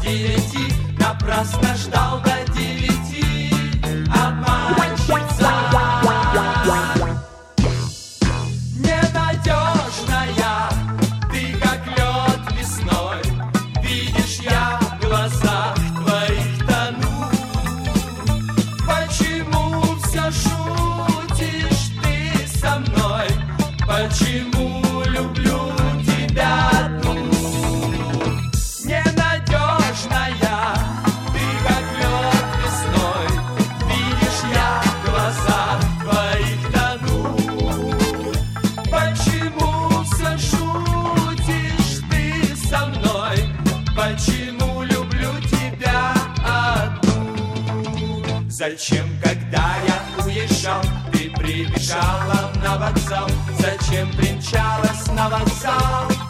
9, напрасно ждал до 9, обманщица. Ненадежная, ты как лед весной, видишь, я в глазах твоих тону. Почему все шутишь ты со мной? Почему люблю тебя одну? Ненадежная, ты как лед весной, видишь, я в глазах твоих тону. Почему все шутишь ты со мной? Почему люблю тебя одну? Зачем, когда я уезжал, ты прибежала на вокзал? Зачем примчалась на вокзал?